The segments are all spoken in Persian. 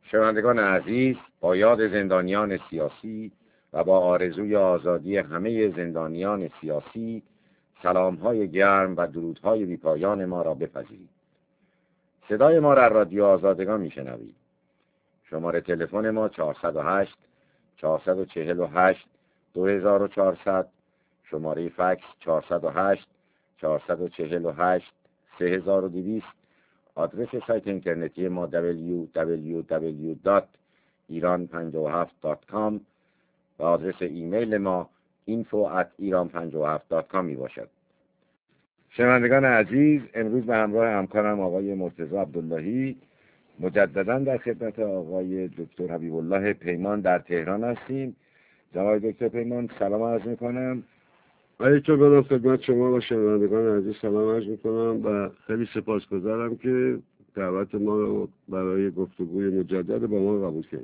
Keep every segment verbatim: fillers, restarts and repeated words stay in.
شنوندگان عزیز، با یاد زندانیان سیاسی و با آرزوی آزادی همه زندانیان سیاسی، سلام‌های گرم و درودهای بی‌پایان ما را بپذیرید. صدای ما را رادیو آزادگان میشنوید. شماره تلفن ما چهارصد و هشت چهارصد و چهل و هشت دو هزار و چهارصد، شماره فکس چهارصد و هشت چهارصد و چهل و هشت سه هزار و دویست، آدرس سایت اینترنتی ما دبلیو دبلیو دبلیو دات ایران پنجاه و هفت دات کام و آدرس ایمیل ما اینفو ات ایران پنجاه و هفت دات کام می باشد. شنوندگان عزیز، امروز به همراه همکارم آقای مرتضی عبداللهی مجددا در خدمت آقای دکتر حبیب الله پیمان در تهران هستیم. جناب دکتر پیمان، سلام عرض میکنم. علیکم بدم خدمت شما و شنوندگان عزیز سلام عرض میکنم و خیلی سپاسگزارم که دعوت ما رو برای گفتگوی مجدد با ما قبول کردید.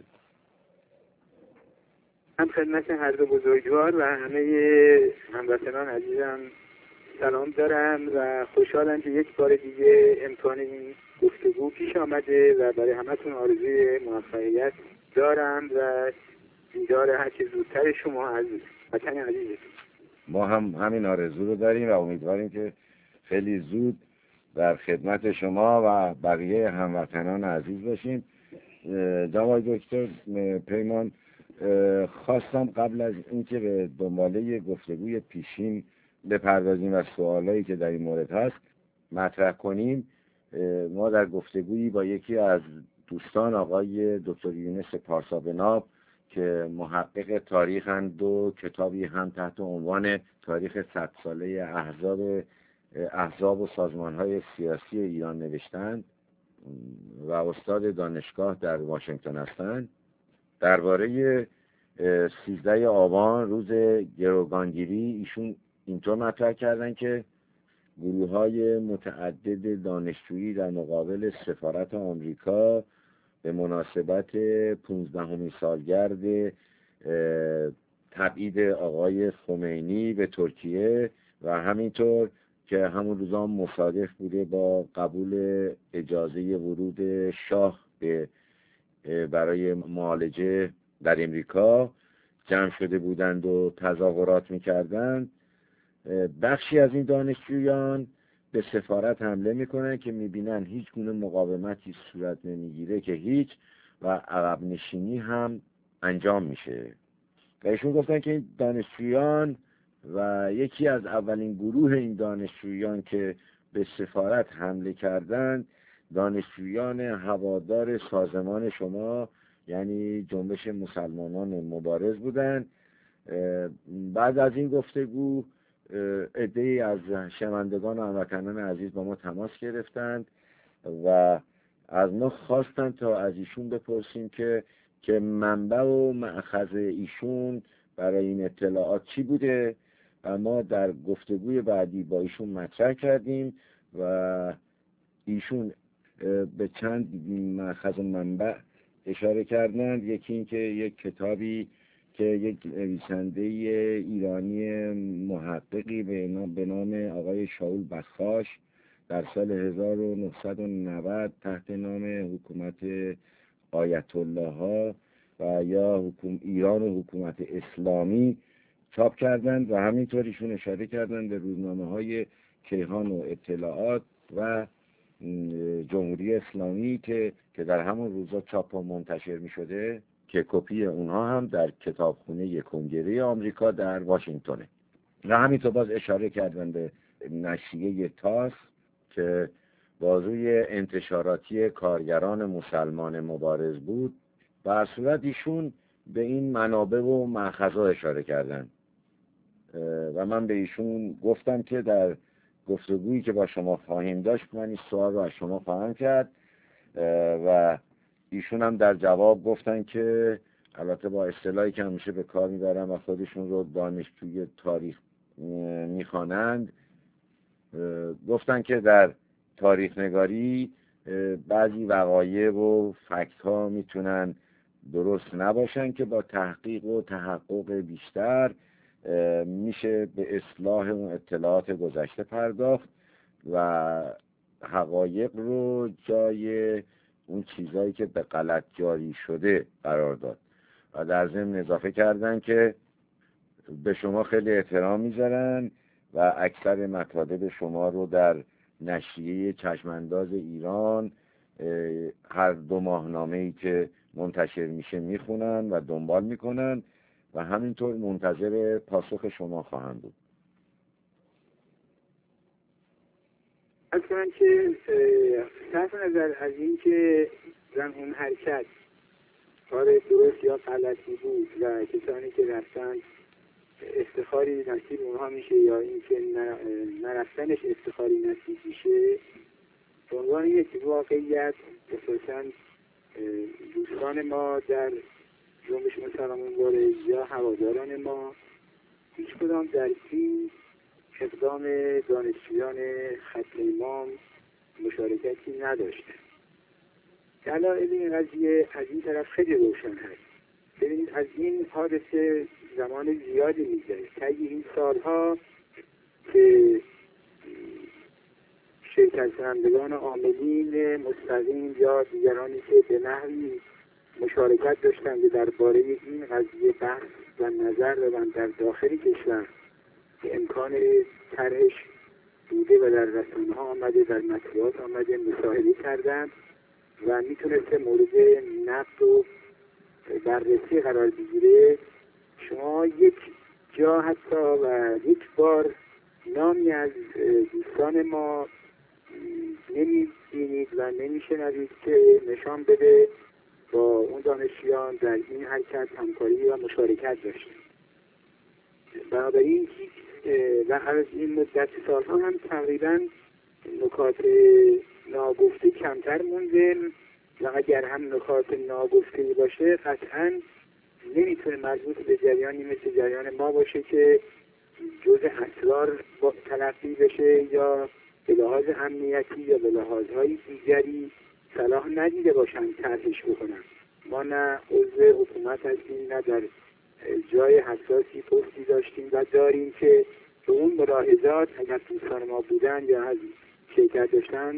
هم خدمت هر دو بزرگوار و همه هموطنان عزیزم سلام دارم و خوشحالم که یک بار دیگه امکان این گفتگو پیش آمده و برای همتون آرزوی موفقیت دارم و دیدار هر چه زودتر شما از وطن عزیزتون. ما هم همین آرزو رو داریم و امیدواریم که خیلی زود در خدمت شما و بقیه هموطنان عزیز باشیم. جناب دکتر پیمان، خواستم قبل از اینکه به دنباله گفتگوی پیشین بپردازیم و سوالایی که در این مورد هست مطرح کنیم، ما در گفتگویی با یکی از دوستان آقای دکتر یونس پارسابناب که محقق تاریخند و کتابی هم تحت عنوان تاریخ صد ساله احزاب احزاب و سازمان‌های سیاسی ایران نوشتند و استاد دانشگاه در واشنگتن هستند، درباره سیزده آبان روز گروگانگیری ایشون اینطور مطرح کردن که گروه‌های متعدد دانشجویی در مقابل سفارت آمریکا به مناسبت پونزدهمین سالگرد تبعید آقای خمینی به ترکیه و همینطور که همون روزا مصادف بوده با قبول اجازه ورود شاه به برای معالجه در امریکا جمع شده بودند و تظاهرات میکردند. بخشی از این دانشجویان به سفارت حمله میکنن که میبینن هیچ گونه مقاومتی صورت نمیگیره که هیچ و عقب نشینی هم انجام میشه. و ایشون گفتن که این دانشجویان و یکی از اولین گروه این دانشجویان که به سفارت حمله کردند دانشجویان هوادار سازمان شما یعنی جنبش مسلمانان مبارز بودند. بعد از این گفتگو عده‌ای از شنوندگان و هموطنان عزیز با ما تماس گرفتند و از ما خواستند تا از ایشون بپرسیم که که منبع و مأخذ ایشون برای این اطلاعات چی بوده و ما در گفتگوی بعدی با ایشون مطرح کردیم و ایشون به چند مأخذ و منبع اشاره کردند. یکی این که یک کتابی که یک نویسنده ایرانی محققی به نام آقای شاول بخاش در سال هزار و نهصد و نود تحت نام حکومت آیت الله ها و یا حکومت ایران و حکومت اسلامی چاپ کردند و همینطور ایشون اشاره کردند به روزنامه های کیهان و اطلاعات و جمهوری اسلامی که که در همون روزا چاپ و منتشر می شده که کپی اونها هم در کتابخونه کنگره آمریکا در واشنگتنه. و همینطور باز اشاره کردن به نشریه تاس که بازوی انتشاراتی کارگران مسلمان مبارز بود. در صورت ایشون به این منابع و مأخذها اشاره کردن و من به ایشون گفتم که در گفتگویی که با شما خواهیم داشت من این سوال رو از شما خواهم کرد و ایشون هم در جواب گفتن که البته با اصطلاحی که همیشه به کار میبرن و خودشون رو دانشجوی تاریخ میخوانند، گفتن که در تاریخ نگاری بعضی وقایع و فکت ها میتونن درست نباشن که با تحقیق و تحقق بیشتر میشه به اصلاح اون اطلاعات گذشته پرداخت و حقایق رو جای اون چیزایی که به غلط جاری شده قرار داد و در ضمن اضافه کردن که به شما خیلی احترام میذارن و اکثر مطالب شما رو در نشریه چشمانداز ایران هر دو ماهنامه‌ای که منتشر میشه میخونن و دنبال میکنن و همینطور منتظر پاسخ شما خواهند بود. اصلا که صرف نظر از این که زن اون حرکت کار درست یا غلطی بود و کسانی که رفتن افتخاری نصیب اونها میشه یا اینکه نرفتنش افتخاری نصیب میشه، به عنوان یک واقعیت اساساً دوستان ما در جنبش مسلمان مبارز یا هواداران ما هیچ کدام در این اقدام دانشجویان خط امام مشارکتی نداشته. دلایل این قضیه از این طرف خیلی روشن هست. ببینید از این حادثه زمان زیادی میگذره. طی این سالها که شرکت کنندگان عاملین مستقیم یا دیگرانی که به نحوی مشارکت داشتند درباره این قضیه بحث و نظر دادن در داخل کشور که امکان طرحش بوده و در رسانه‌ها آمده، در مطبوعات آمده، مصاحبه کردند و میتونسته مورد نقد و بررسی قرار بگیره. شما یک جا حتی و یک بار نامی از دوستان ما نمی‌بینید و نمی‌شنوید که نشان بده با اون دانشجویان در این حرکت همکاری و مشارکت داشته. بنابراین و از این مدت سالها هم تقریبا نکات ناگفته کمتر مونده و اگر هم نکات ناگفته باشه قطعا نمیتونه مربوط به جریانی مثل جریان ما باشه که جزء اسرار تلقی بشه یا به لحاظ امنیتی یا به لحاظهای دیگری صلاح ندیده باشن طرحش بکنن. ما نه عضو حکومت هستیم، نه در جای حساسی پستی داشتیم و داریم که به اون ملاحظات اگر دوستان ما بودن یا از شرکت داشتن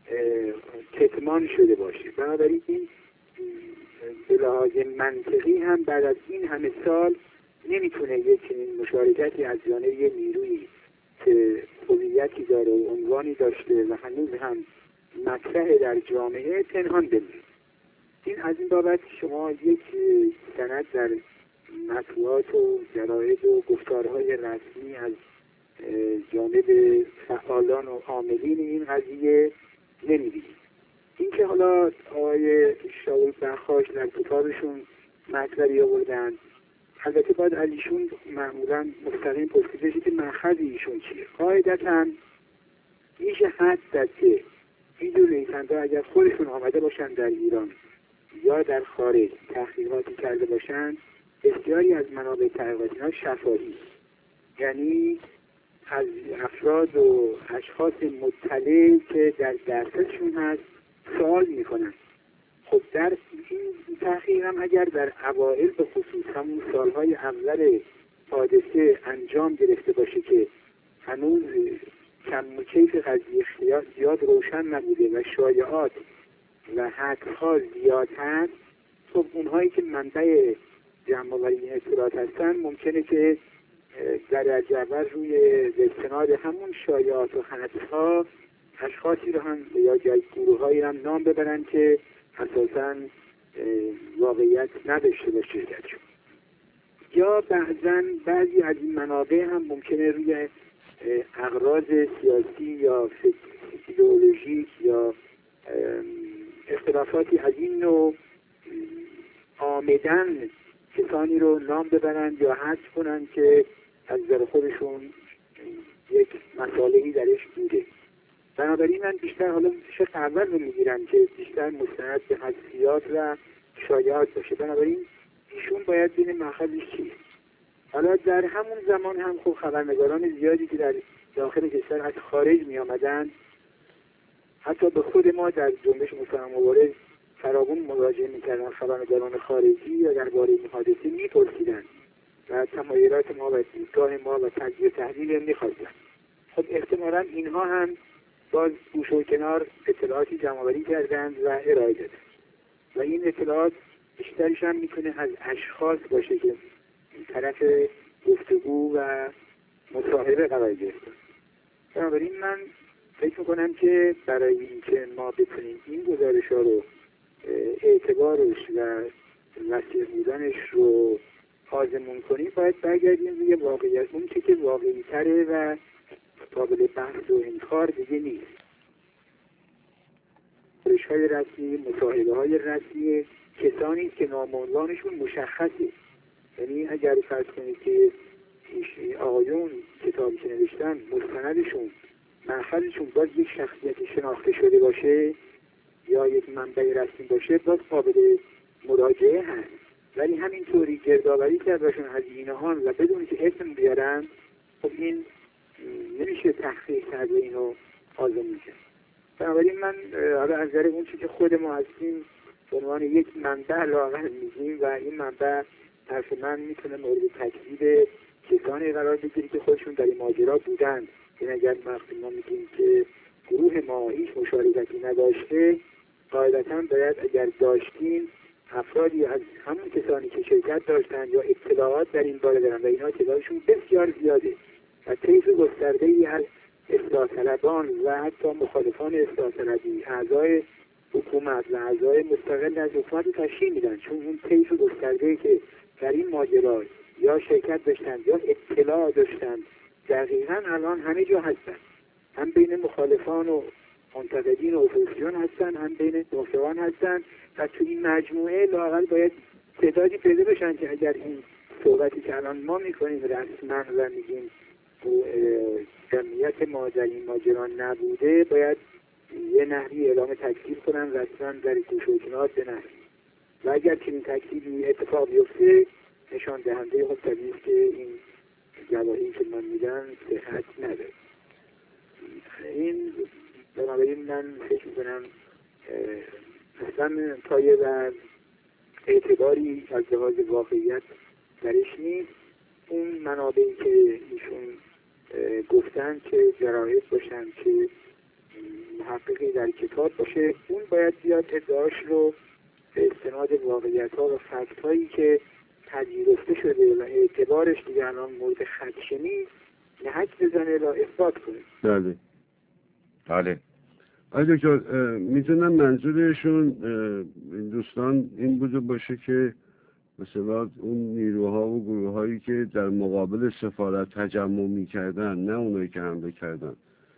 کتمان شده باشه. بنابراین این به لحاظ منطقی هم بعد از این همه سال نمیتونه یک مشارکتی از جانب یه نیرویی که هویتی داره و عنوانی داشته و هنوز هم مطرح در جامعه پنهان بمونه. این از این بابت شما یک سند در مطبوعات و جراید و گفتارهای رسمی از جانب فعالان و عاملین این قضیه نمی‌بینید. این که حالا آقای شاول بخاش در کتابشون مطلبی آوردن، البته باید از ایشون معمولا مستقیم پرسیده شده که مأخذ ایشون چیه. قاعدتاً میشه حد زد که این جور نویسنده اگر خودشون آمده باشن در ایران یا در خارج تحقیقاتی کرده باشن، بسیاری از منابع تحقیقاتی ها شفاهی، یعنی از افراد و اشخاص مطلع که در دستشون هست سوال میکنن. خب در این تحقیق هم اگر در اوائل به خصوص همون سالهای اول حادثه انجام گرفته باشه که هنوز کم و کیف قضیه زیاد روشن نبوده و شایعات و حدس‌ها زیاد هست، خب اونهایی که منبع جمع‌آوری این اطلاعات هستن ممکنه که در اول روی استناد همون شایعات و حدس‌ها اشخاصی رو هم یا جای گروه‌هایی هم نام ببرن که اساساً واقعیت نداشته باشه درشون. یا بعضاً بعضی از این منابع هم ممکنه روی اغراض سیاسی یا ایدئولوژیک یا اختلافاتی از این نوع آمدن کسانی رو نام ببرن یا حذف کنن که از نظر خودشون یک مسائلی درش بوده. بنابراین من بیشتر حالا شق اول رو میگیرم که بیشتر مستند به حذفیات و شایعات باشه. بنابراین ایشون باید بین مأخذش چیه. حالا در همون زمان هم خب خبرنگاران زیادی که در داخل کشور از خارج می آمدن، حتی به خود ما در جنبش مسلمان مبارز فراوان مراجعه می‌کردن خبرنگاران خارجی یا درباره این حادثه می‌پرسیدن و تمایلات ما و دیدگاه ما و تجزیه و تحلیل می‌خواستن. خب احتمالاً اینها هم باز گوش و کنار اطلاعاتی جمع‌آوری کردند و ارائه دادند و این اطلاعات بیشترش هم میتونه از اشخاص باشه که طرف گفتگو و مصاحبه قرار گرفتن. بنابراین من فکر میکنم که برای اینکه ما بتونیم این گزارش ها رو اعتبارش و وسیع بودنش رو آزمون کنیم باید برگردیم روی واقعیت، اون چه که واقعی تره و قابل بحث و انکار دیگه نیست. گزارش های رسمی، مصاحبه های رسمی کسانی که نامعنوانشون مشخصه، یعنی اگر فرض کنید که آقایون کتابی که نوشتن مستندشون محفظشون باز یک شخصیت شناخته شده باشه یا یک منبع رسمی باشه باز قابل مراجعه هست، ولی همینطوری گردآوری کردشون هزینه ها و بدون که اسم بیارن خب این نمیشه تحقیق کرد و اینو آزمون کرد. بنابراین من حالا از نظر اون چیزی که خود ما هستیم به عنوان یک منبع لااقل میگیم و این منبع حرف من میتونه مورد تکذیب کسانی قرار بگیری که خودشون در این ماجرا بودن. این اگر وقتی ما میگیم که گروه ما هیچ مشارکتی نداشته، قاعدتا باید اگر داشتیم افرادی از همون کسانی که شرکت داشتن یا اطلاعات در این باره دارن و اینها تعدادشون بسیار زیاده و طیف گسترده‌ای از اصلاح طلبان و حتی مخالفان اصلاح طلبی اعضای حکومت و اعضای مستقل از حکومت رو تشکیل میدن، چون اون طیف گسترده‌ای که در این ماجرا یا شرکت داشتن یا اطلاع داشتن دقیقاً الان همه جا هستن، هم بین مخالفان و منتقدین و اپوزیسیون هستن، هم بین موافقان هستن و تو این مجموعه لااقل باید تعدادی پیدا بشن که اگر این صحبتی که الان ما میکنیم رسما و میگیم جمعیت ما در این ماجرا نبوده باید یه نحوی اعلام تکذیب کنن رسما در گوش و کنار بنهن و اگر چنین تکذیبی اتفاق بیفته نشان دهنده خب طبیعی است که این گواهی که من میدم صحت نداره. این بنابراین من فکر میکنم اصلا پایه و اعتباری از لحاظ واقعیت درش نیست. اون منابعی که ایشون گفتن که جراید باشن که محققی در کتاب باشه اون باید بیاد ادعاش رو به استناد واقعیت ها و فکت هایی که پذیرفته شده و اعتبارش دیگه الان مورد خدشه نیست نهک بزنه و اثبات کنه. بله بله. آیا دکتر میتونم منظورشون این دوستان این بوده باشه که مثلا اون نیروها و گروه هایی که در مقابل سفارت تجمع میکردن نه اونایی که حمله کردن،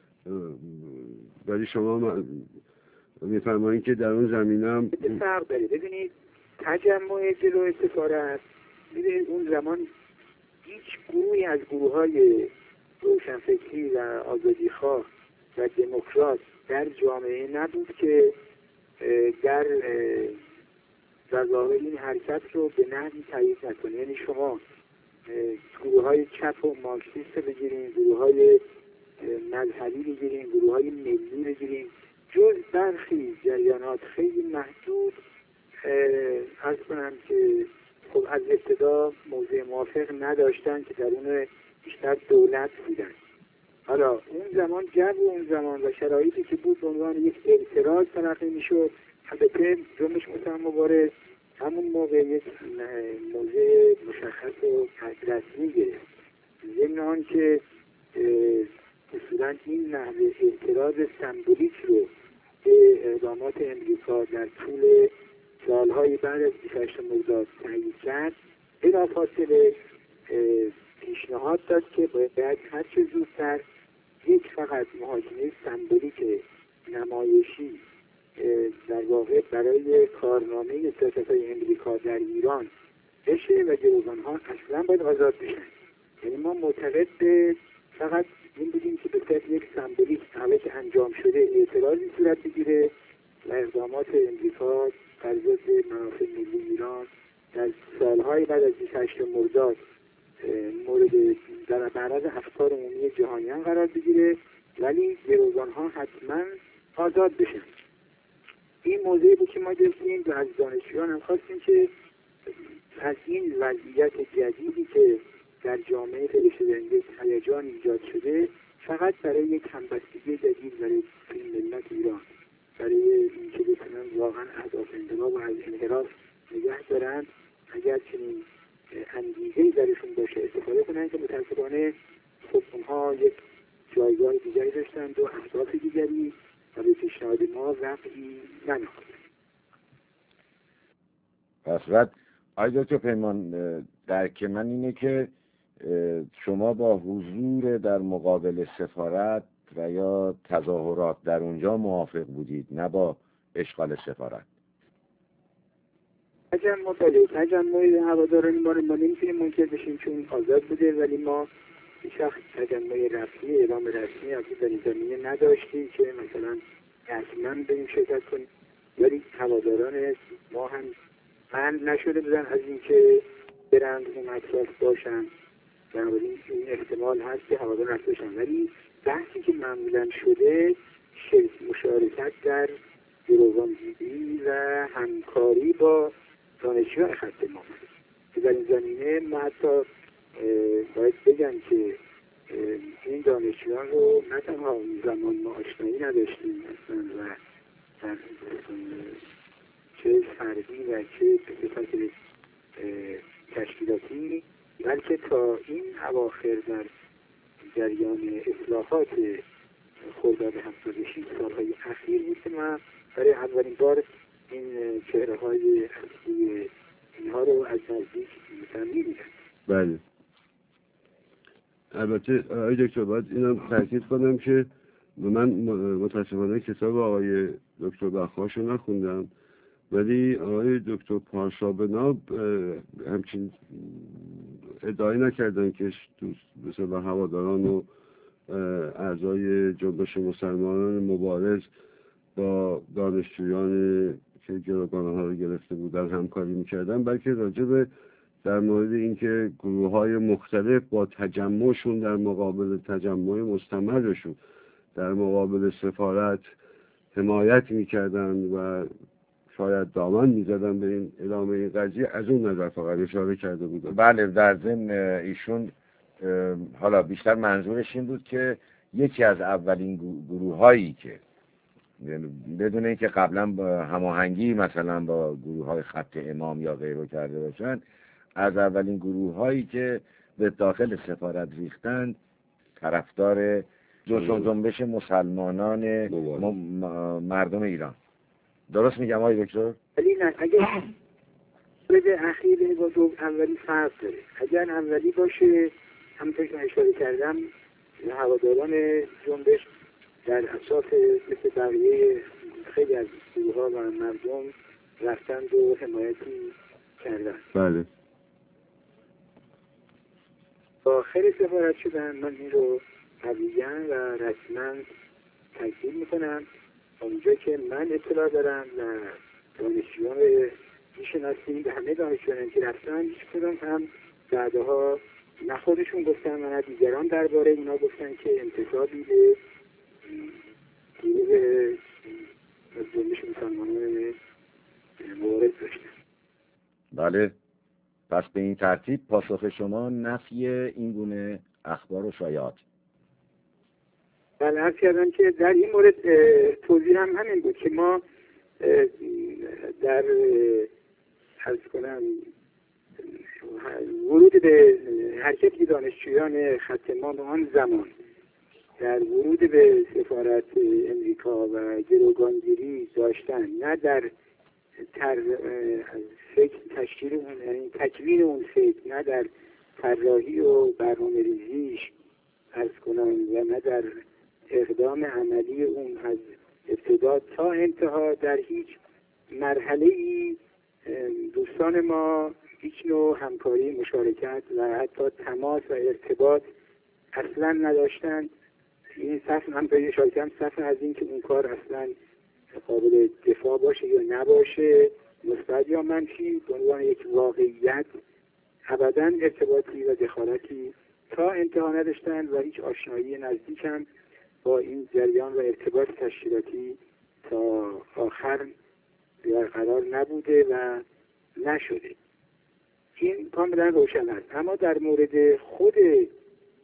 ولی شما میفرمایید که در اون زمینه هم فرق داره. ببینید تجمع جلوی سفارت، ببینید اون زمان هیچ گروهی از گروه های روشنفکری و آزادیخواه و دموکرات در جامعه نبود که در در ظاهر این حرکت رو به نحوی تایید نکنه. یعنی شما گروه های چپ و مارکسیست بگیرین، گروه های مذهبی بگیرین، گروه های ملی بگیرین، جز برخی جریانات خیلی محدود عرض کنم که خب از ابتدا موضع موافق نداشتن که در اون بیشتر دولت بودن. حالا اون زمان جو اون زمان و شرایطی که بود به عنوان یک اعتراض تلقی میشد. البته جنبش مسلمان مبارز همون موقع یک موضع مشخص و رسمی گرفت، ضمن آن که اصولا این نحوه اعتراض سمبولیک رو به اقدامات امریکا در طول سالهای بعد از بیست و هشتم مرداد تایید کرد، بلافاصله پیشنهاد داد که باید هر چه زودتر یک فقط محاکمه سمبولیک نمایشی در واقع برای کارنامه سیاست‌های امریکا در ایران بشه و گروگان‌ها اصلا باید آزاد بشن. یعنی ما معتقد به فقط این بودیم که به صورت یک سمبولیک عملی که انجام شده اعتراضی صورت بگیره و اقدامات امریکا بر ضد منافع ملی ایران در سالهای بعد از بیست و هشتم مرداد مورد در معرض افکار عمومی جهانیان قرار بگیره، ولی گروگان‌ها حتما آزاد بشن. این موضوعی بود که ما گرفتیم و از دانشجویان هم خواستیم که از این وضعیت جدیدی که در جامعه پیدا شده یک هیجان ایجاد شده فقط برای یک همبستگی جدید برای ملت ایران، برای اینکه بتونن واقعا اهداف انقلاب و از انحراف نگه دارن، اگر چنین انگیزه‌ای درشون باشه استفاده کنن که متاسفانه خب اونها یک جایگاه دیگری داشتند و اهداف دیگری و به پیشنهاد ما وقعی ننهادند. پس بعد آقای دکتر پیمان، درک من اینه که شما با حضور در مقابل سفارت و یا تظاهرات در اونجا موافق بودید، نه اشغال سفارت؟ تجمع بله، تجمع هواداران ما رو ما نمیتونیم منکر بشیم چون آزاد بوده، ولی ما هیچ وقت تجمع رسمی، اعلام رسمی از در این زمینه نداشتیم که مثلا حتما بریم شرکت کنیم، ولی هواداران ما هم من نشده بودن از اینکه برند اون اطراف باشن، بنابراین این احتمال هست که هواداران رفت باشن، ولی بحثی که معمولا شده مشارکت در گروگانگیری و همکاری با دانشجویان خط ما که در این زمینه ما حتی باید بگم که این دانشجویان رو نه تنها اون زمان ما آشنایی نداشتیم اصلا و در چه فردی و چه به صفت تشکیلاتی، بلکه تا این اواخر در جریان اصلاحات خرداد هفتاد و شش سالهای اخیر بود که من برای اولین بار این چهره های اصلی اینها رو از نزدیک مثلا می‌دیدم. بله. البته آقای دکتر باید اینم تاکید کنم که من متاسفانه کتاب آقای دکتر بخواش رو نخوندم، ولی آقای دکتر پارسابناب همچین ادعای نکردن که مثلا هواداران و اعضای جنبش مسلمانان مبارز با دانشجویان که گروگانها رو گرفته بودن همکاری میکردن، بلکه راجع به در مورد اینکه گروه های مختلف با تجمعشون در مقابل تجمع مستمرشون در مقابل سفارت حمایت میکردن و شاید دامن میزدن به این ادامه این قضیه، از اون نظر فقط اشاره کرده بودن. بله، در ضمن ایشون حالا بیشتر منظورش این بود که یکی از اولین گروه هایی که بدون اینکه قبلا با هماهنگی مثلا با گروه های خط امام یا غیره کرده باشن، از اولین گروه هایی که به داخل سفارت ریختند طرفدار جنبش مسلمانان مردم ایران. درست میگم آقای دکتر؟ ولی نه، اگر مورد اخیر با دو اولی فرق داره. اگر اولی باشه همونطور که اشاره کردم هواداران جنبش در اساس مثل بقیه خیلی از گروه ها و مردم رفتند و حمایتی کردن. بله. آخر سفارت شدن، من این رو طبیعاً و رسما تکذیب میکنم. اونجا که من اطلاع دارم و دانشجویان میشناسیم، به همه دانشجویان که رفتن هیچ کدام هم بعدها نه خودشون گفتن و نه دیگران درباره اینا گفتن که انتسابی به گروه جنبش مسلمانان مبارز داشتن. بله. پس به این ترتیب پاسخ شما نفی این گونه اخبار و شایعات. بله، عرض کردم که در این مورد توضیح هم همین بود که ما در عرض کنم ورود به حرکت دانشجویان خط امام آن زمان در ورود به سفارت امریکا و گروگانگیری داشتن، نه در تر فکر تشکیل اون، یعنی تکوین اون فکر، نه در طراحی و برنامه ریزیش عرض کنم و نه در اقدام عملی اون از ابتدا تا انتها در هیچ مرحله ای دوستان ما هیچ نوع همکاری، مشارکت و حتی تماس و ارتباط اصلا نداشتند. این صفحه هم به اشاره کردم، صفحه از این که اون کار اصلا قابل دفاع باشه یا نباشه، مثبت یا منفی، به عنوان یک واقعیت ابدا ارتباطی و دخالتی تا انتها نداشتند و هیچ آشنایی نزدیک هم با این جریان و ارتباط تشکیلاتی تا آخر برقرار نبوده و نشده. این کاملا روشن است. اما در مورد خود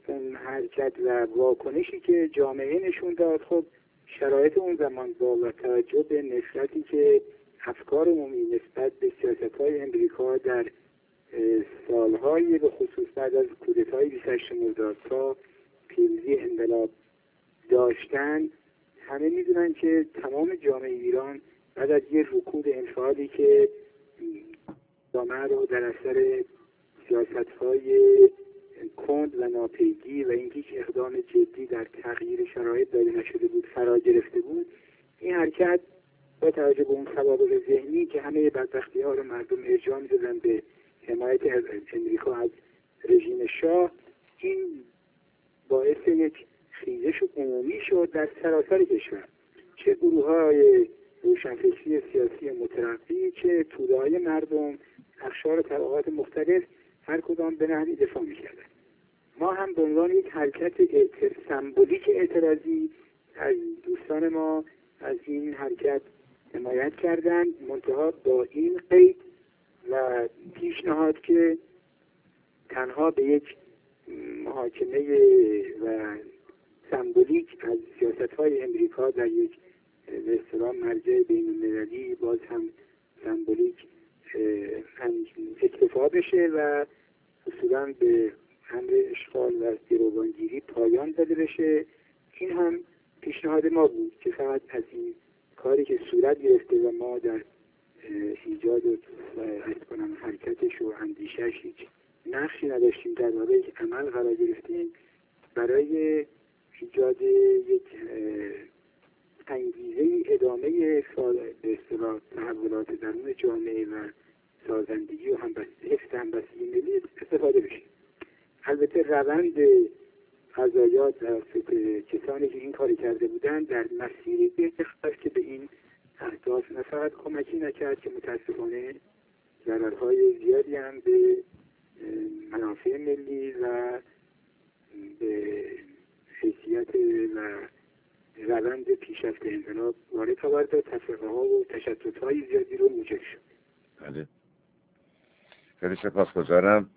اون حرکت و واکنشی که جامعه نشون داد، خب شرایط اون زمان با توجه به نفرتی که افکار عمومی نسبت به سیاست‌های امریکا در سالهای به خصوص بعد از کودتای بیست و هشت مرداد تا پیروزی انقلاب داشتن، همه میدونن که تمام جامعه ایران بعد از یه رکود انفعالی که جامعه رو در اثر سیاست‌های کند و ناپیگی و اینکه هیچ اقدام جدی در تغییر شرایط داده نشده بود فرا گرفته بود، این حرکت با توجه به اون سوابق ذهنی که همه بدبختی ها رو مردم ارجاع می‌دادن به حمایت امریکا از رژیم شاه، این باعث یک خیزش عمومی شد در سراسر کشور، چه گروه‌های روشنفکری سیاسی مترقی، چه توده‌های مردم، اقشار و طبقات مختلف، هر کدام به نحوی دفاع می‌کردند. ما هم به عنوان یک حرکت اعتر... سمبولیک اعتراضی از دوستان ما از این حرکت حمایت کردند، منتها با این قید و پیشنهاد که تنها به یک محاکمه و سمبولیک از سیاست‌های امریکا در یک به اصطلاح مرجع بین‌المللی باز هم سمبولیک اکتفا بشه و اصولاً به امر اشغال و گروگانگیری پایان داده بشه. این هم پیشنهاد ما بود که فقط از این کاری که صورت گرفته و ما در ایجاد و عرض کنم حرکتش و اندیشش هیچ نقشی نداشتیم، در واقع یک عمل قرار گرفتیم برای ایجاد یک انگیزه ادامه به اصطلاح تحولات درون جامعه و سازندگی و حفظ همبستگی ملی استفاده بشه. البته روند قضایات توسط کسانی که این کاری کرده بودند در مسیری بهتر که به این اهداف نه فقط کمکی نکرد که متاسفانه ضررهای زیادی هم به منافع ملی و به حیثیت و روند پیشرفت انقلاب وارد آورد و تفرقه ها و تشتت های زیادی رو موجب شد. بله، خیلی سپاسگزارم.